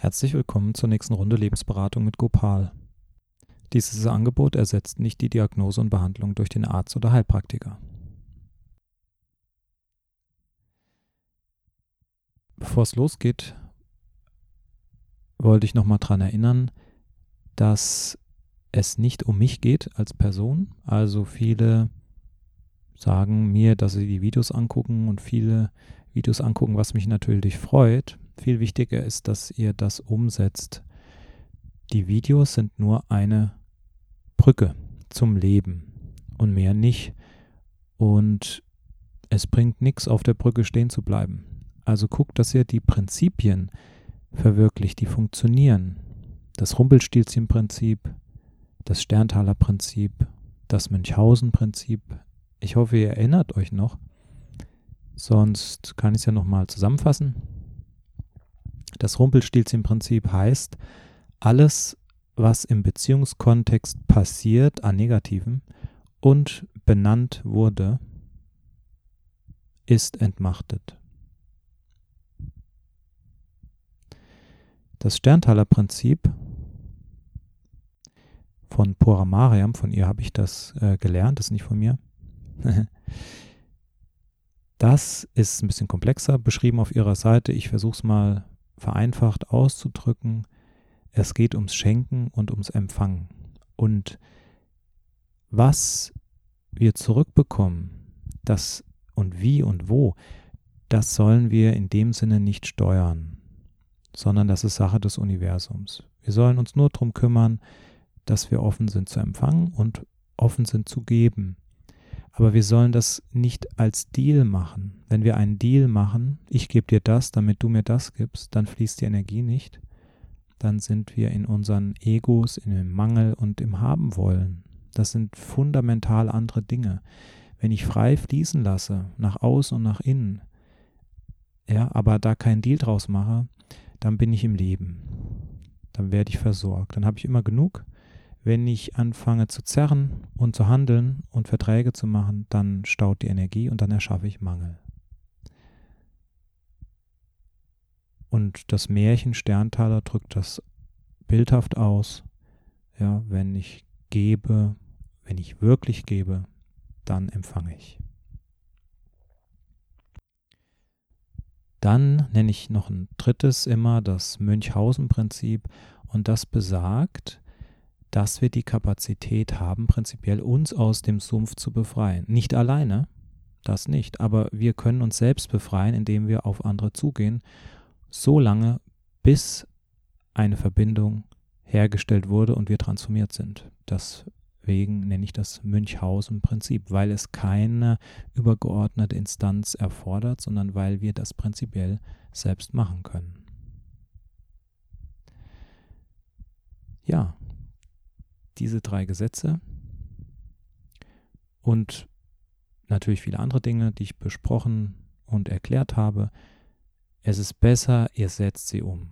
Herzlich willkommen zur nächsten Runde Lebensberatung mit Gopal. Dieses Angebot ersetzt nicht die Diagnose und Behandlung durch den Arzt oder Heilpraktiker. Bevor es losgeht, wollte ich nochmal daran erinnern, dass es nicht um mich geht als Person. Also viele sagen mir, dass sie die Videos angucken und viele Videos angucken, was mich natürlich freut. Viel wichtiger ist, dass ihr das umsetzt. Die Videos sind nur eine Brücke zum Leben und mehr nicht. Und es bringt nichts, auf der Brücke stehen zu bleiben. Also guckt, dass ihr die Prinzipien verwirklicht, die funktionieren. Das Rumpelstilzchen-Prinzip, das Sterntaler-Prinzip, das Münchhausen-Prinzip. Ich hoffe, ihr erinnert euch noch. Sonst kann ich es ja nochmal zusammenfassen. Das Rumpelstilzchen-Prinzip heißt, alles, was im Beziehungskontext passiert an Negativem und benannt wurde, ist entmachtet. Das Sterntaler-Prinzip von Pura Mariam, von ihr habe ich das gelernt, das ist nicht von mir. Das ist ein bisschen komplexer beschrieben auf ihrer Seite. Ich versuche es mal vereinfacht auszudrücken. Es geht ums Schenken und ums Empfangen. Und was wir zurückbekommen, das und wie und wo, das sollen wir in dem Sinne nicht steuern, sondern das ist Sache des Universums. Wir sollen uns nur darum kümmern, dass wir offen sind zu empfangen und offen sind zu geben. Aber wir sollen das nicht als Deal machen. Wenn wir einen Deal machen, ich gebe dir das, damit du mir das gibst, dann fließt die Energie nicht. Dann sind wir in unseren Egos, in dem Mangel und im Haben wollen. Das sind fundamental andere Dinge. Wenn ich frei fließen lasse, nach außen und nach innen, ja, aber da keinen Deal draus mache, dann bin ich im Leben. Dann werde ich versorgt. Dann habe ich immer genug. Wenn ich anfange zu zerren und zu handeln und Verträge zu machen, dann staut die Energie und dann erschaffe ich Mangel. Und das Märchen Sterntaler drückt das bildhaft aus. Ja, wenn ich gebe, wenn ich wirklich gebe, dann empfange ich. Dann nenne ich noch ein drittes immer das Münchhausen-Prinzip und das besagt, dass wir die Kapazität haben, prinzipiell uns aus dem Sumpf zu befreien. Nicht alleine, das nicht, aber wir können uns selbst befreien, indem wir auf andere zugehen, so lange, bis eine Verbindung hergestellt wurde und wir transformiert sind. Deswegen nenne ich das Münchhausen-Prinzip, weil es keine übergeordnete Instanz erfordert, sondern weil wir das prinzipiell selbst machen können. Ja, diese 3 Gesetze und natürlich viele andere Dinge, die ich besprochen und erklärt habe. Es ist besser, ihr setzt sie um.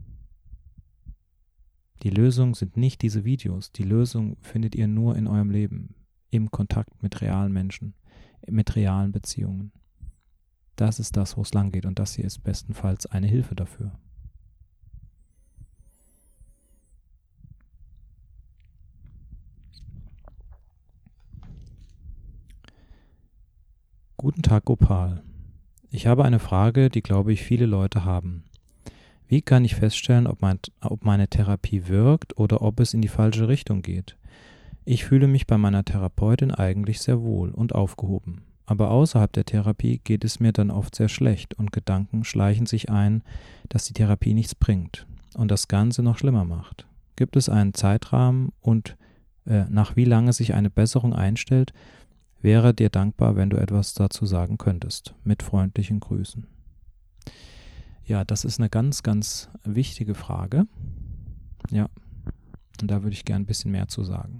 Die Lösung sind nicht diese Videos. Die Lösung findet ihr nur in eurem Leben, im Kontakt mit realen Menschen, mit realen Beziehungen. Das ist das, wo es lang geht und das hier ist bestenfalls eine Hilfe dafür. Guten Tag, Gopal. Ich habe eine Frage, die, glaube ich, viele Leute haben. Wie kann ich feststellen, ob meine Therapie wirkt oder ob es in die falsche Richtung geht? Ich fühle mich bei meiner Therapeutin eigentlich sehr wohl und aufgehoben. Aber außerhalb der Therapie geht es mir dann oft sehr schlecht und Gedanken schleichen sich ein, dass die Therapie nichts bringt und das Ganze noch schlimmer macht. Gibt es einen Zeitrahmen und nach wie lange sich eine Besserung einstellt? Wäre dir dankbar, wenn du etwas dazu sagen könntest. Mit freundlichen Grüßen. Ja, das ist eine ganz, ganz wichtige Frage. Ja, und da würde ich gerne ein bisschen mehr zu sagen.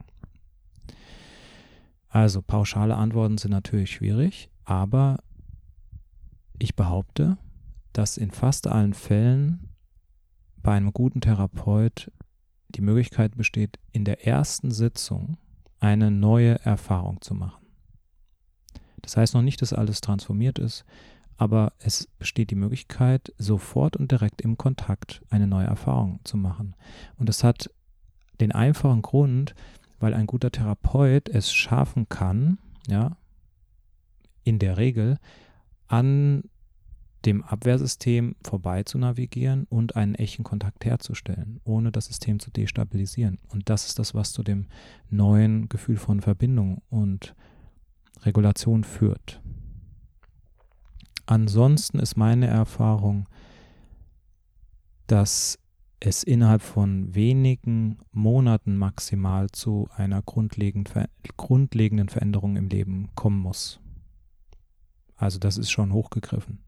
Also, pauschale Antworten sind natürlich schwierig, aber ich behaupte, dass in fast allen Fällen bei einem guten Therapeut die Möglichkeit besteht, in der ersten Sitzung eine neue Erfahrung zu machen. Das heißt noch nicht, dass alles transformiert ist, aber es besteht die Möglichkeit, sofort und direkt im Kontakt eine neue Erfahrung zu machen. Und das hat den einfachen Grund, weil ein guter Therapeut es schaffen kann, ja, in der Regel an dem Abwehrsystem vorbei zu navigieren und einen echten Kontakt herzustellen, ohne das System zu destabilisieren. Und das ist das, was zu dem neuen Gefühl von Verbindung und Regulation führt. Ansonsten ist meine Erfahrung, dass es innerhalb von wenigen Monaten maximal zu einer grundlegenden Veränderung im Leben kommen muss. Also das ist schon hochgegriffen.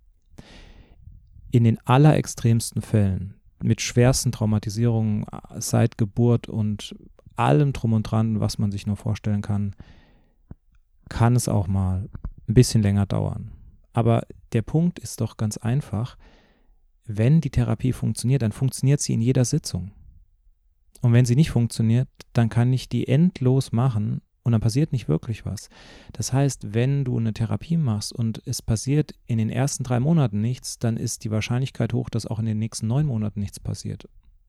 In den allerextremsten Fällen, mit schwersten Traumatisierungen seit Geburt und allem drum und dran, was man sich nur vorstellen kann, kann es auch mal ein bisschen länger dauern. Aber der Punkt ist doch ganz einfach, wenn die Therapie funktioniert, dann funktioniert sie in jeder Sitzung. Und wenn sie nicht funktioniert, dann kann ich die endlos machen und dann passiert nicht wirklich was. Das heißt, wenn du eine Therapie machst und es passiert in den ersten 3 Monaten nichts, dann ist die Wahrscheinlichkeit hoch, dass auch in den nächsten 9 Monaten nichts passiert.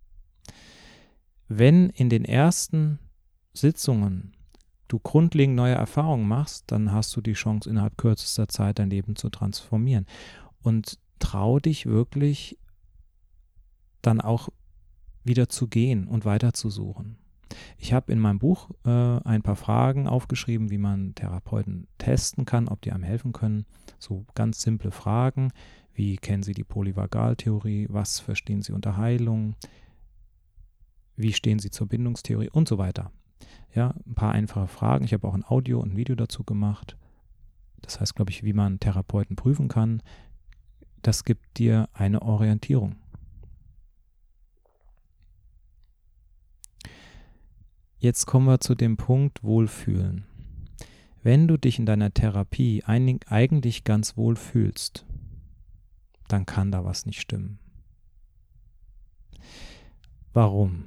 Wenn in den ersten Sitzungen du grundlegend neue Erfahrungen machst, dann hast du die Chance, innerhalb kürzester Zeit dein Leben zu transformieren. Und trau dich wirklich dann auch wieder zu gehen und weiterzusuchen. Ich habe in meinem Buch ein paar Fragen aufgeschrieben, wie man Therapeuten testen kann, ob die einem helfen können. So ganz simple Fragen, wie kennen Sie die Polyvagaltheorie, was verstehen Sie unter Heilung, wie stehen Sie zur Bindungstheorie und so weiter. Ja, ein paar einfache Fragen. Ich habe auch ein Audio und ein Video dazu gemacht. Das heißt, glaube ich, wie man Therapeuten prüfen kann. Das gibt dir eine Orientierung. Jetzt kommen wir zu dem Punkt Wohlfühlen. Wenn du dich in deiner Therapie eigentlich ganz wohl fühlst, dann kann da was nicht stimmen. Warum?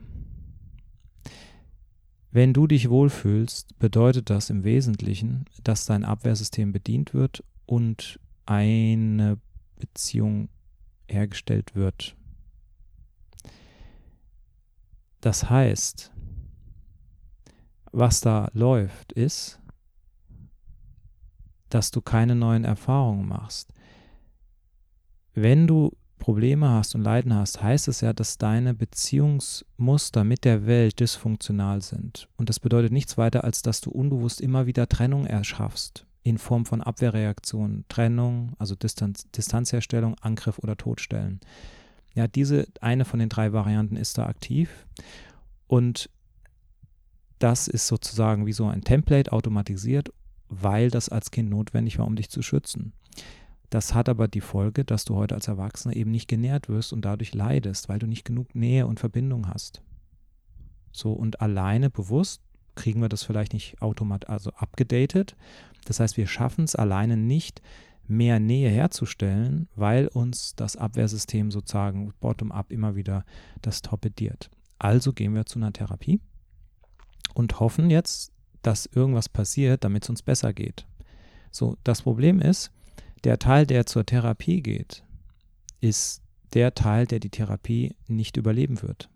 Wenn du dich wohlfühlst, bedeutet das im Wesentlichen, dass dein Abwehrsystem bedient wird und eine Beziehung hergestellt wird. Das heißt, was da läuft, ist, dass du keine neuen Erfahrungen machst. Wenn du Probleme hast und Leiden hast, heißt es ja, dass deine Beziehungsmuster mit der Welt dysfunktional sind. Und das bedeutet nichts weiter, als dass du unbewusst immer wieder Trennung erschaffst, in Form von Abwehrreaktionen. Trennung, also Distanzherstellung, Angriff oder Todstellen. Ja, eine von den 3 Varianten ist da aktiv. Und das ist sozusagen wie so ein Template automatisiert, weil das als Kind notwendig war, um dich zu schützen. Das hat aber die Folge, dass du heute als Erwachsener eben nicht genährt wirst und dadurch leidest, weil du nicht genug Nähe und Verbindung hast. So, und alleine bewusst kriegen wir das vielleicht nicht abgedatet. Das heißt, wir schaffen es alleine nicht, mehr Nähe herzustellen, weil uns das Abwehrsystem sozusagen bottom-up immer wieder das torpediert. Also gehen wir zu einer Therapie und hoffen jetzt, dass irgendwas passiert, damit es uns besser geht. So, das Problem ist, der Teil, der zur Therapie geht, ist der Teil, der die Therapie nicht überleben wird.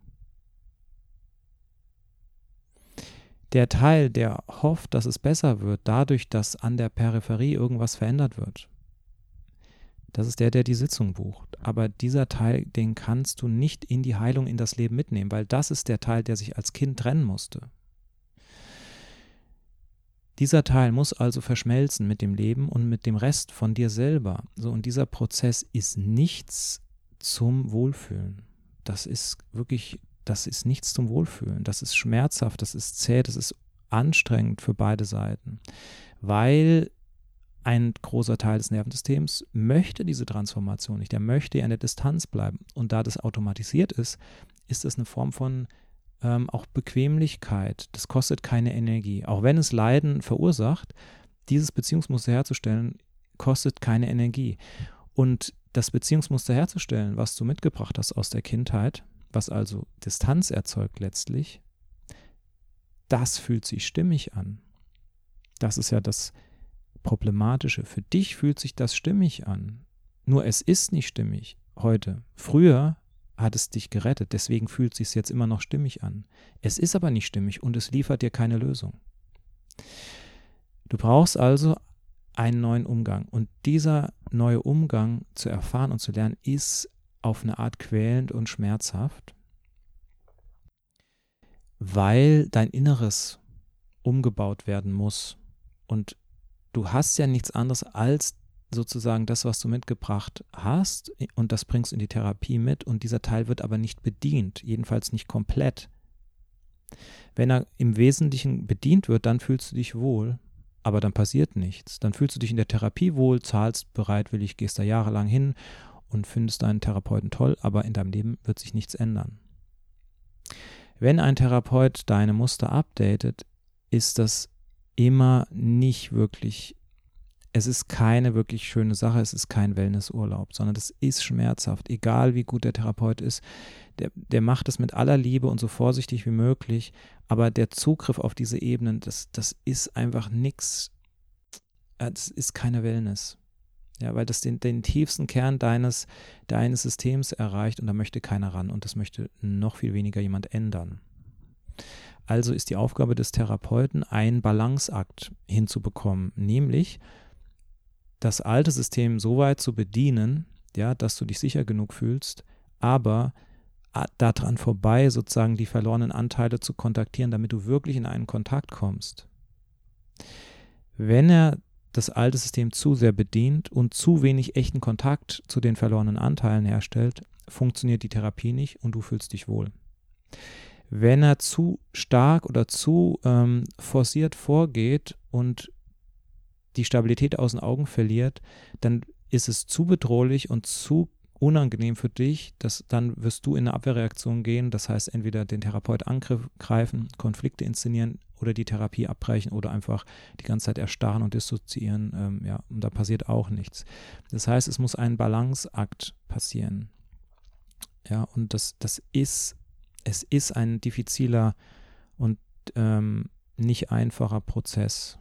Der Teil, der hofft, dass es besser wird, dadurch, dass an der Peripherie irgendwas verändert wird, das ist der die Sitzung bucht. Aber dieser Teil, den kannst du nicht in die Heilung, in das Leben mitnehmen, weil das ist der Teil, der sich als Kind trennen musste. Dieser Teil muss also verschmelzen mit dem Leben und mit dem Rest von dir selber. So, und dieser Prozess ist nichts zum Wohlfühlen. Das ist nichts zum Wohlfühlen. Das ist schmerzhaft, das ist zäh, das ist anstrengend für beide Seiten. Weil ein großer Teil des Nervensystems möchte diese Transformation nicht. Er möchte in der Distanz bleiben. Und da das automatisiert ist, ist es eine Form von auch Bequemlichkeit, das kostet keine Energie. Auch wenn es Leiden verursacht, dieses Beziehungsmuster herzustellen, kostet keine Energie. Und das Beziehungsmuster herzustellen, was du mitgebracht hast aus der Kindheit, was also Distanz erzeugt letztlich, das fühlt sich stimmig an. Das ist ja Problematische. Für dich fühlt sich das stimmig an. Nur es ist nicht stimmig heute. Früher hat es dich gerettet, deswegen fühlt es sich jetzt immer noch stimmig an. Es ist aber nicht stimmig und es liefert dir keine Lösung. Du brauchst also einen neuen Umgang. Und dieser neue Umgang zu erfahren und zu lernen, ist auf eine Art quälend und schmerzhaft, weil dein Inneres umgebaut werden muss. Und du hast ja nichts anderes als sozusagen das, was du mitgebracht hast, und das bringst du in die Therapie mit, und dieser Teil wird aber nicht bedient, jedenfalls nicht komplett. Wenn er im Wesentlichen bedient wird, dann fühlst du dich wohl, aber dann passiert nichts. Dann fühlst du dich in der Therapie wohl, zahlst bereitwillig, gehst da jahrelang hin und findest deinen Therapeuten toll, aber in deinem Leben wird sich nichts ändern. Wenn ein Therapeut deine Muster updatet, ist das immer nicht wirklich, es ist keine wirklich schöne Sache, es ist kein Wellnessurlaub, sondern das ist schmerzhaft, egal wie gut der Therapeut ist. Der macht es mit aller Liebe und so vorsichtig wie möglich, aber der Zugriff auf diese Ebenen, das ist einfach nichts, das ist keine Wellness. Ja, weil das den tiefsten Kern deines Systems erreicht, und da möchte keiner ran, und das möchte noch viel weniger jemand ändern. Also ist die Aufgabe des Therapeuten, einen Balanceakt hinzubekommen, nämlich das alte System so weit zu bedienen, ja, dass du dich sicher genug fühlst, aber daran vorbei sozusagen die verlorenen Anteile zu kontaktieren, damit du wirklich in einen Kontakt kommst. Wenn er das alte System zu sehr bedient und zu wenig echten Kontakt zu den verlorenen Anteilen herstellt, funktioniert die Therapie nicht und du fühlst dich wohl. Wenn er zu stark oder zu forciert vorgeht und die Stabilität aus den Augen verliert, dann ist es zu bedrohlich und zu unangenehm für dich, dann wirst du in eine Abwehrreaktion gehen, das heißt entweder den Therapeut angreifen, Konflikte inszenieren oder die Therapie abbrechen oder einfach die ganze Zeit erstarren und dissoziieren, und da passiert auch nichts. Das heißt, es muss ein Balanceakt passieren. Ja, und es ist ein diffiziler und nicht einfacher Prozess.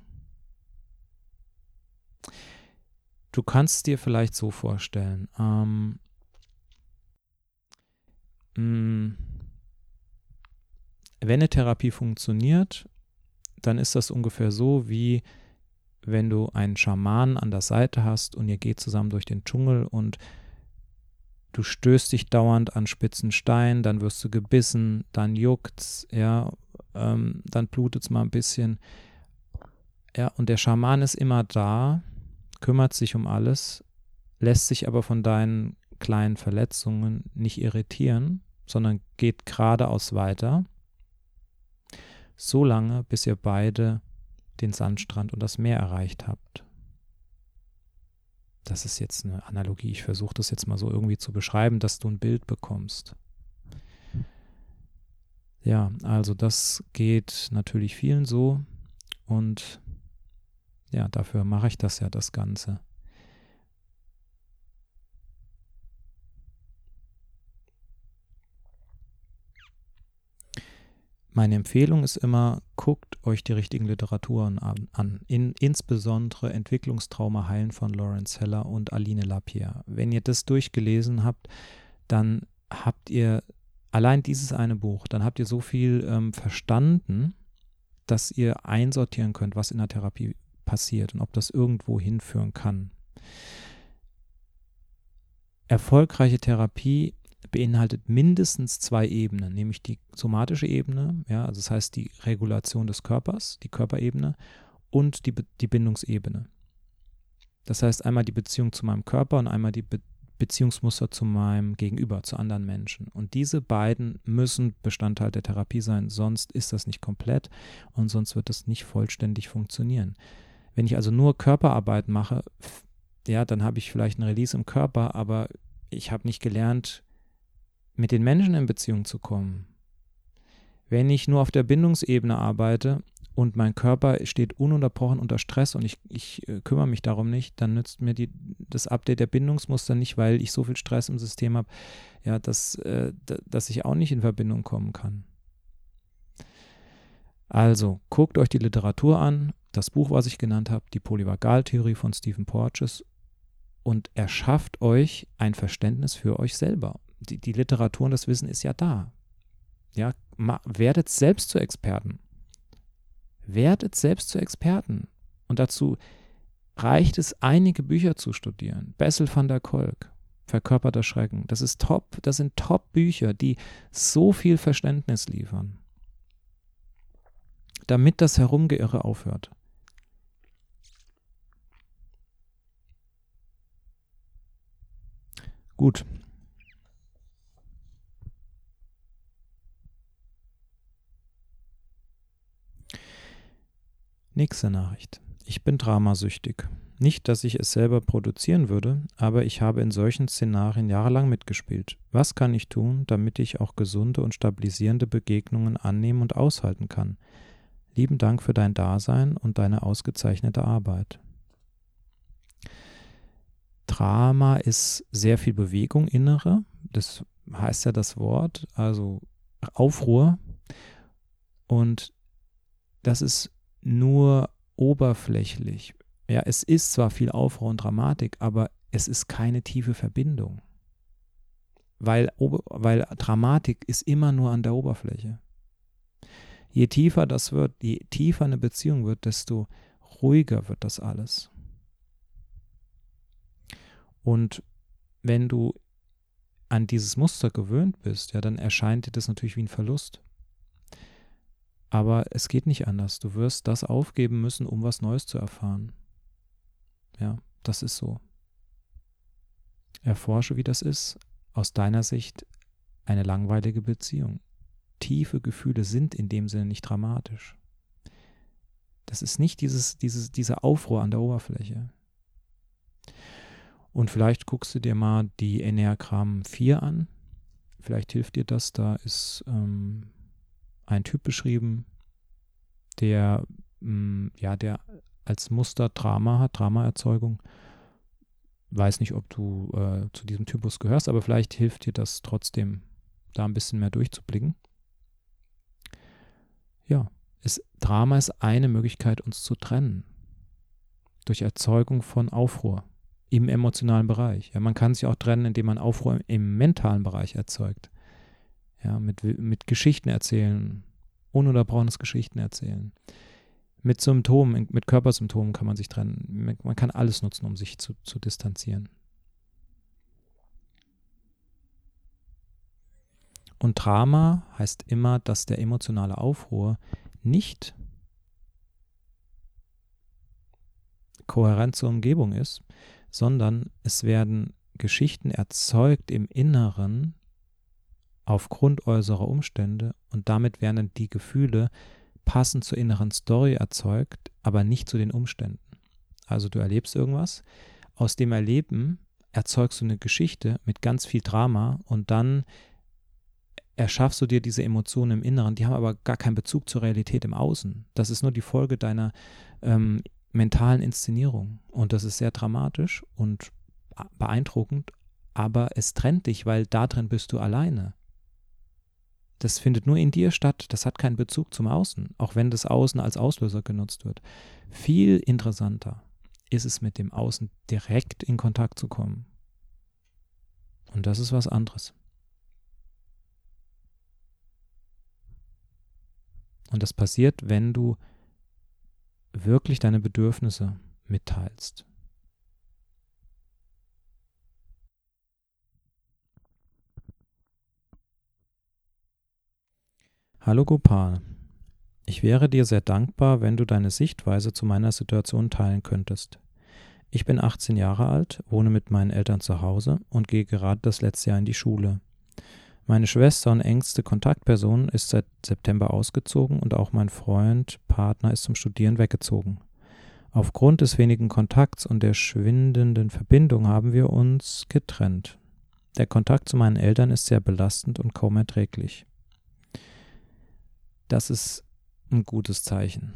Du kannst dir vielleicht so vorstellen, wenn eine Therapie funktioniert, dann ist das ungefähr so, wie wenn du einen Schamanen an der Seite hast und ihr geht zusammen durch den Dschungel und du stößt dich dauernd an spitzen Stein, dann wirst du gebissen, dann juckt's, ja, dann blutet's mal ein bisschen. Ja, und der Schaman ist immer da, kümmert sich um alles, lässt sich aber von deinen kleinen Verletzungen nicht irritieren, sondern geht geradeaus weiter, so lange, bis ihr beide den Sandstrand und das Meer erreicht habt. Das ist jetzt eine Analogie. Ich versuche das jetzt mal so irgendwie zu beschreiben, dass du ein Bild bekommst. Ja, also das geht natürlich vielen so, und ja, dafür mache ich das Ganze. Meine Empfehlung ist immer, guckt euch die richtigen Literaturen an. Insbesondere Entwicklungstrauma heilen von Lawrence Heller und Aline Lapierre. Wenn ihr das durchgelesen habt, dann habt ihr allein dieses eine Buch, dann habt ihr so viel verstanden, dass ihr einsortieren könnt, was in der Therapie passiert und ob das irgendwo hinführen kann. Erfolgreiche Therapie beinhaltet mindestens 2 Ebenen, nämlich die somatische Ebene, ja, also das heißt die Regulation des Körpers, die Körperebene, und die Bindungsebene. Das heißt einmal die Beziehung zu meinem Körper und einmal die Beziehungsmuster zu meinem Gegenüber, zu anderen Menschen. Und diese beiden müssen Bestandteil der Therapie sein, sonst ist das nicht komplett und sonst wird das nicht vollständig funktionieren. Wenn ich also nur Körperarbeit mache, ja, dann habe ich vielleicht ein Release im Körper, aber ich habe nicht gelernt, mit den Menschen in Beziehung zu kommen. Wenn ich nur auf der Bindungsebene arbeite und mein Körper steht ununterbrochen unter Stress und ich kümmere mich darum nicht, dann nützt mir das Update der Bindungsmuster nicht, weil ich so viel Stress im System habe, ja, dass ich auch nicht in Verbindung kommen kann. Also, guckt euch die Literatur an, das Buch, was ich genannt habe, die Polyvagaltheorie von Stephen Porges, und erschafft euch ein Verständnis für euch selber. Die Literatur und das Wissen ist ja da. Ja, werdet selbst zu Experten. Werdet selbst zu Experten. Und dazu reicht es, einige Bücher zu studieren. Bessel van der Kolk, Verkörperter Schrecken. Das sind Top-Bücher, die so viel Verständnis liefern, damit das Herumgeirre aufhört. Gut. Nächste Nachricht. Ich bin dramasüchtig. Nicht, dass ich es selber produzieren würde, aber ich habe in solchen Szenarien jahrelang mitgespielt. Was kann ich tun, damit ich auch gesunde und stabilisierende Begegnungen annehmen und aushalten kann? Lieben Dank für dein Dasein und deine ausgezeichnete Arbeit. Drama ist sehr viel Bewegung, innere. Das heißt ja das Wort, also Aufruhr. Und das ist nur oberflächlich. Ja, es ist zwar viel Aufruhr und Dramatik, aber es ist keine tiefe Verbindung. Weil Dramatik ist immer nur an der Oberfläche. Je tiefer das wird, je tiefer eine Beziehung wird, desto ruhiger wird das alles. Und wenn du an dieses Muster gewöhnt bist, ja, dann erscheint dir das natürlich wie ein Verlust. Aber es geht nicht anders. Du wirst das aufgeben müssen, um was Neues zu erfahren. Ja, das ist so. Erforsche, wie das ist, aus deiner Sicht eine langweilige Beziehung. Tiefe Gefühle sind in dem Sinne nicht dramatisch. Das ist nicht dieser Aufruhr an der Oberfläche. Und vielleicht guckst du dir mal die Enneagramm 4 an. Vielleicht hilft dir das. Da ist ein Typ beschrieben, der als Muster Drama hat, Dramaerzeugung. Weiß nicht, ob du zu diesem Typus gehörst, aber vielleicht hilft dir das trotzdem, da ein bisschen mehr durchzublicken. Ja, Drama ist eine Möglichkeit, uns zu trennen. Durch Erzeugung von Aufruhr im emotionalen Bereich. Ja, man kann sich auch trennen, indem man Aufruhr im mentalen Bereich erzeugt. Ja, mit Geschichten erzählen, ununterbrochenes Geschichten erzählen. Mit Symptomen, mit Körpersymptomen kann man sich trennen. Man kann alles nutzen, um sich zu distanzieren. Und Drama heißt immer, dass der emotionale Aufruhr nicht kohärent zur Umgebung ist, sondern es werden Geschichten erzeugt im Inneren aufgrund äußerer Umstände und damit werden die Gefühle passend zur inneren Story erzeugt, aber nicht zu den Umständen. Also du erlebst irgendwas, aus dem Erleben erzeugst du eine Geschichte mit ganz viel Drama und dann erschaffst du dir diese Emotionen im Inneren, die haben aber gar keinen Bezug zur Realität im Außen. Das ist nur die Folge deiner mentalen Inszenierung und das ist sehr dramatisch und beeindruckend, aber es trennt dich, weil da drin bist du alleine. Das findet nur in dir statt, das hat keinen Bezug zum Außen, auch wenn das Außen als Auslöser genutzt wird. Viel interessanter ist es, mit dem Außen direkt in Kontakt zu kommen. Und das ist was anderes. Und das passiert, wenn du wirklich deine Bedürfnisse mitteilst. Hallo Gopal, ich wäre dir sehr dankbar, wenn du deine Sichtweise zu meiner Situation teilen könntest. Ich bin 18 Jahre alt, wohne mit meinen Eltern zu Hause und gehe gerade das letzte Jahr in die Schule. Meine Schwester und engste Kontaktperson ist seit September ausgezogen und auch mein Freund, Partner ist zum Studieren weggezogen. Aufgrund des wenigen Kontakts und der schwindenden Verbindung haben wir uns getrennt. Der Kontakt zu meinen Eltern ist sehr belastend und kaum erträglich. Das ist ein gutes Zeichen.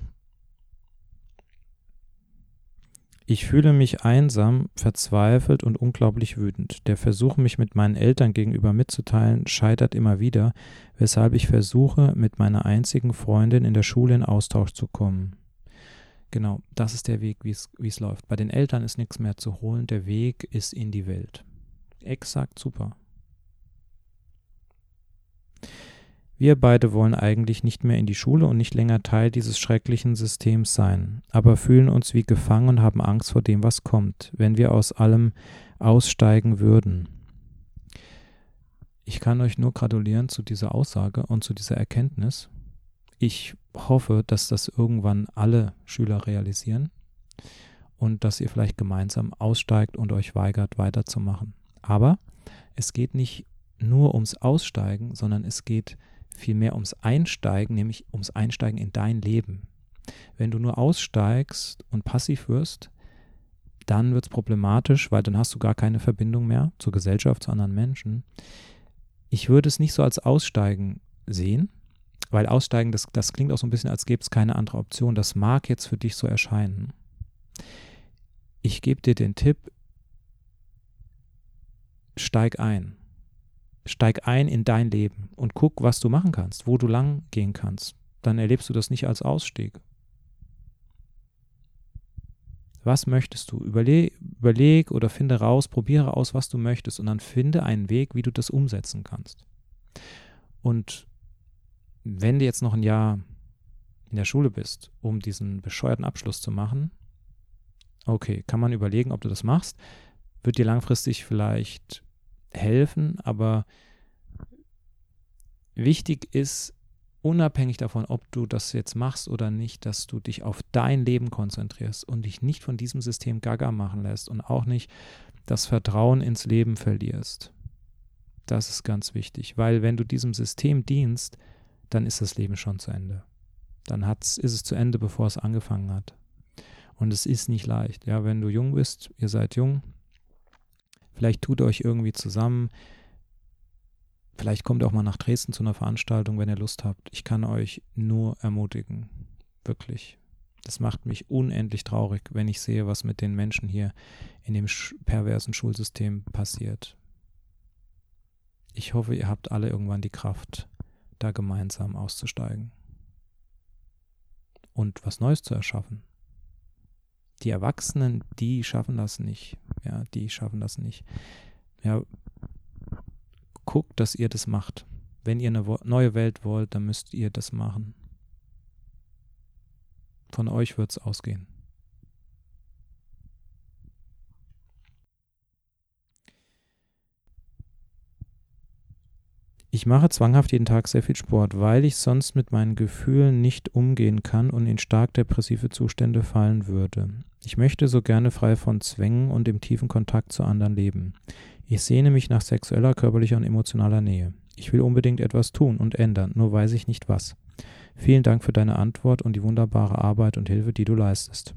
Ich fühle mich einsam, verzweifelt und unglaublich wütend. Der Versuch, mich mit meinen Eltern gegenüber mitzuteilen, scheitert immer wieder, weshalb ich versuche, mit meiner einzigen Freundin in der Schule in Austausch zu kommen. Genau, das ist der Weg, wie es läuft. Bei den Eltern ist nichts mehr zu holen, der Weg ist in die Welt. Exakt, super. Wir beide wollen eigentlich nicht mehr in die Schule und nicht länger Teil dieses schrecklichen Systems sein, aber fühlen uns wie gefangen und haben Angst vor dem, was kommt, wenn wir aus allem aussteigen würden. Ich kann euch nur gratulieren zu dieser Aussage und zu dieser Erkenntnis. Ich hoffe, dass das irgendwann alle Schüler realisieren und dass ihr vielleicht gemeinsam aussteigt und euch weigert, weiterzumachen. Aber es geht nicht nur ums Aussteigen, sondern es geht vielmehr ums Einsteigen, nämlich ums Einsteigen in dein Leben. Wenn du nur aussteigst und passiv wirst, dann wird es problematisch, weil dann hast du gar keine Verbindung mehr zur Gesellschaft, zu anderen Menschen. Ich würde es nicht so als Aussteigen sehen, weil Aussteigen, das klingt auch so ein bisschen, als gäbe es keine andere Option. Das mag jetzt für dich so erscheinen. Ich gebe dir den Tipp, steig ein. Steig ein in dein Leben und guck, was du machen kannst, wo du lang gehen kannst. Dann erlebst du das nicht als Ausstieg. Was möchtest du? Überleg oder finde raus, probiere aus, was du möchtest und dann finde einen Weg, wie du das umsetzen kannst. Und wenn du jetzt noch ein Jahr in der Schule bist, um diesen bescheuerten Abschluss zu machen, okay, kann man überlegen, ob du das machst. Wird dir langfristig vielleicht helfen, aber wichtig ist, unabhängig davon, ob du das jetzt machst oder nicht, dass du dich auf dein Leben konzentrierst und dich nicht von diesem System gaga machen lässt und auch nicht das Vertrauen ins Leben verlierst. Das ist ganz wichtig, weil wenn du diesem System dienst, dann ist das Leben schon zu Ende. Dann ist es zu Ende, bevor es angefangen hat. Und es ist nicht leicht. Ja, wenn du jung bist, ihr seid jung, vielleicht tut ihr euch irgendwie zusammen, vielleicht kommt ihr auch mal nach Dresden zu einer Veranstaltung, wenn ihr Lust habt. Ich kann euch nur ermutigen, wirklich. Das macht mich unendlich traurig, wenn ich sehe, was mit den Menschen hier in dem perversen Schulsystem passiert. Ich hoffe, ihr habt alle irgendwann die Kraft, da gemeinsam auszusteigen und was Neues zu erschaffen. Die Erwachsenen, die schaffen das nicht. Ja, die schaffen das nicht. Ja, guckt, dass ihr das macht. Wenn ihr eine neue Welt wollt, dann müsst ihr das machen. Von euch wird es ausgehen. Ich mache zwanghaft jeden Tag sehr viel Sport, weil ich sonst mit meinen Gefühlen nicht umgehen kann und in stark depressive Zustände fallen würde. Ich möchte so gerne frei von Zwängen und im tiefen Kontakt zu anderen leben. Ich sehne mich nach sexueller, körperlicher und emotionaler Nähe. Ich will unbedingt etwas tun und ändern, nur weiß ich nicht was. Vielen Dank für deine Antwort und die wunderbare Arbeit und Hilfe, die du leistest.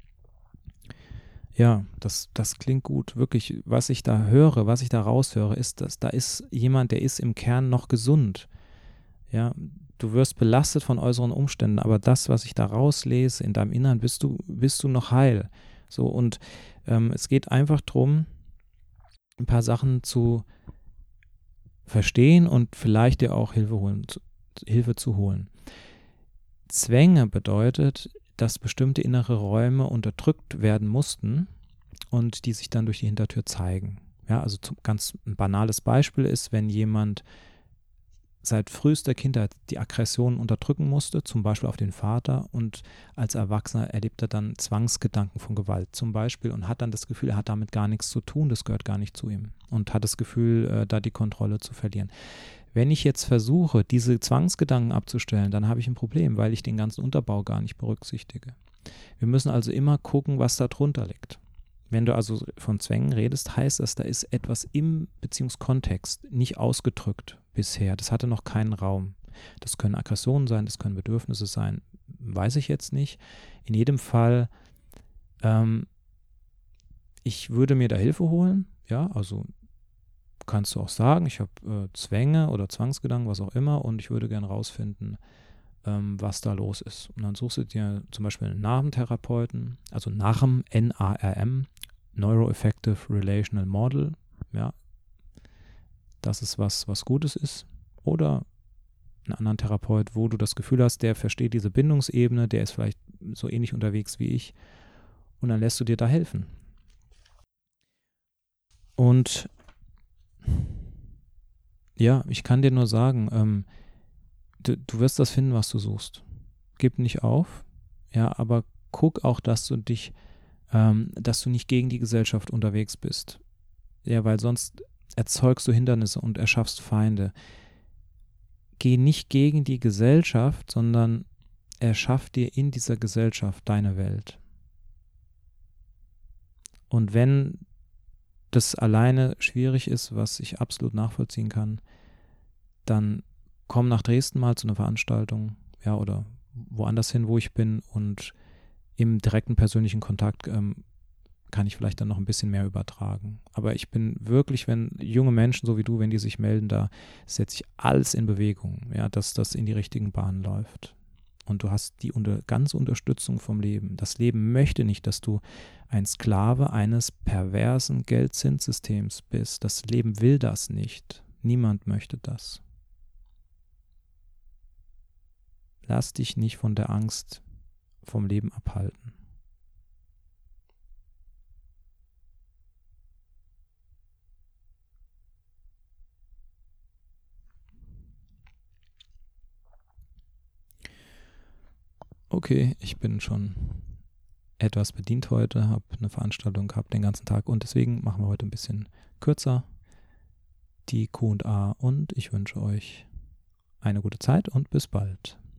Ja, das klingt gut. Wirklich, was ich da höre, was ich da raushöre, ist, dass da ist jemand, der ist im Kern noch gesund. Ja, du wirst belastet von äußeren Umständen, aber das, was ich da rauslese in deinem Innern, bist du noch heil. So, und es geht einfach darum, ein paar Sachen zu verstehen und vielleicht dir auch Hilfe zu holen. Zwänge bedeutet, dass bestimmte innere Räume unterdrückt werden mussten und die sich dann durch die Hintertür zeigen. Ja, also ganz ein banales Beispiel ist, wenn jemand seit frühester Kindheit die Aggression unterdrücken musste, zum Beispiel auf den Vater, und als Erwachsener erlebt er dann Zwangsgedanken von Gewalt zum Beispiel und hat dann das Gefühl, er hat damit gar nichts zu tun, das gehört gar nicht zu ihm und hat das Gefühl, da die Kontrolle zu verlieren. Wenn ich jetzt versuche, diese Zwangsgedanken abzustellen, dann habe ich ein Problem, weil ich den ganzen Unterbau gar nicht berücksichtige. Wir müssen also immer gucken, was da drunter liegt. Wenn du also von Zwängen redest, heißt das, da ist etwas im Beziehungskontext nicht ausgedrückt bisher. Das hatte noch keinen Raum. Das können Aggressionen sein, das können Bedürfnisse sein, weiß ich jetzt nicht. In jedem Fall, ich würde mir da Hilfe holen, ja, also kannst du auch sagen, ich habe Zwänge oder Zwangsgedanken, was auch immer, und ich würde gerne rausfinden, was da los ist. Und dann suchst du dir zum Beispiel einen Narrentherapeuten, also NARM, N-A-R-M, Neuroaffective Relational Model, ja, das ist was Gutes ist. Oder einen anderen Therapeut, wo du das Gefühl hast, der versteht diese Bindungsebene, der ist vielleicht so ähnlich unterwegs wie ich, und dann lässt du dir da helfen. Und ja, ich kann dir nur sagen, du wirst das finden, was du suchst. Gib nicht auf, ja, aber guck auch, dass du nicht gegen die Gesellschaft unterwegs bist. Ja, weil sonst erzeugst du Hindernisse und erschaffst Feinde. Geh nicht gegen die Gesellschaft, sondern erschaff dir in dieser Gesellschaft deine Welt. Und wenn das alleine schwierig ist, was ich absolut nachvollziehen kann, dann komm nach Dresden mal zu einer Veranstaltung, ja, oder woanders hin, wo ich bin, und im direkten persönlichen Kontakt kann ich vielleicht dann noch ein bisschen mehr übertragen. Aber ich bin wirklich, wenn junge Menschen so wie du, wenn die sich melden, da setze ich alles in Bewegung, ja, dass das in die richtigen Bahnen läuft. Und du hast die ganze Unterstützung vom Leben. Das Leben möchte nicht, dass du ein Sklave eines perversen Geldzinssystems bist. Das Leben will das nicht. Niemand möchte das. Lass dich nicht von der Angst vom Leben abhalten. Okay, ich bin schon etwas bedient heute, habe eine Veranstaltung gehabt den ganzen Tag und deswegen machen wir heute ein bisschen kürzer die Q&A und ich wünsche euch eine gute Zeit und bis bald.